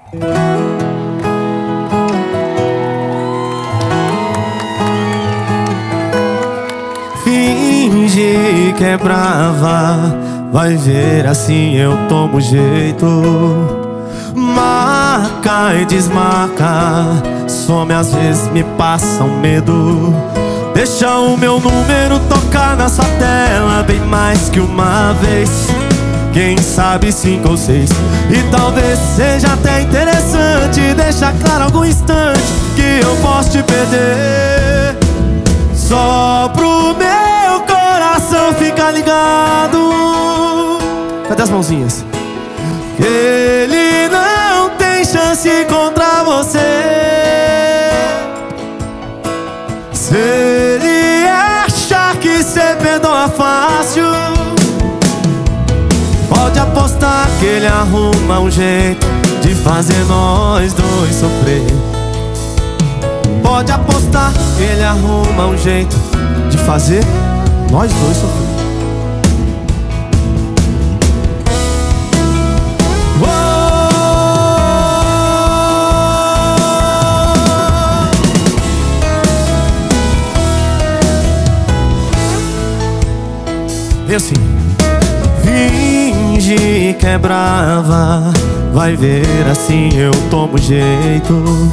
Finge que é brava, vai ver assim eu tomo jeito. Marca e desmarca, some às vezes me passa um medo. Deixa o meu número tocar na sua tela bem mais que uma vez. Quem sabe 5 ou 6. E talvez seja até interessante deixar claro algum instante que eu posso te perder. Só pro meu coração ficar ligado. Cadê as mãozinhas? Ele não tem chance contra você. Se ele achar que cê perdoa fácil, pode apostar que ele arruma um jeito de fazer nós dois sofrer. Pode apostar que ele arruma um jeito de fazer nós dois sofrer. E assim: finge que é brava, vai ver assim eu tomo jeito.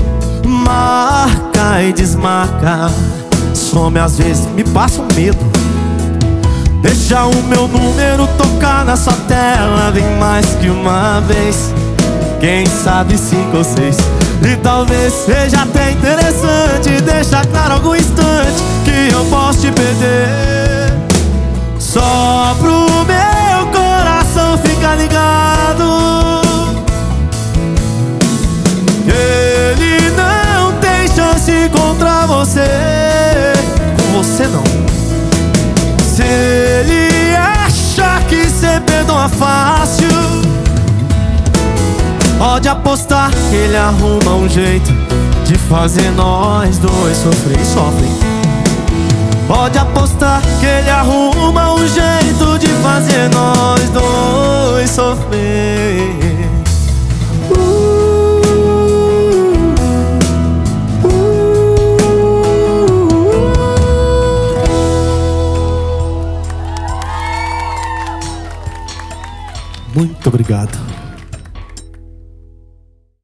Marca e desmarca, some às vezes me passa um medo. Deixa o meu número tocar na sua tela bem mais que uma vez. Quem sabe 5 ou 6. E talvez seja até interessante deixar claro algum instante que eu posso te perder. Só pro meu coração ficar ligado. Ele não tem chance contra você. Com você não. Se ele achar que cê perdoa fácil, pode apostar que ele arruma um jeito de fazer nós dois sofrer e sofrem. Pode apostar que ele arruma um jeito de fazer nós dois sofrer. Muito obrigado.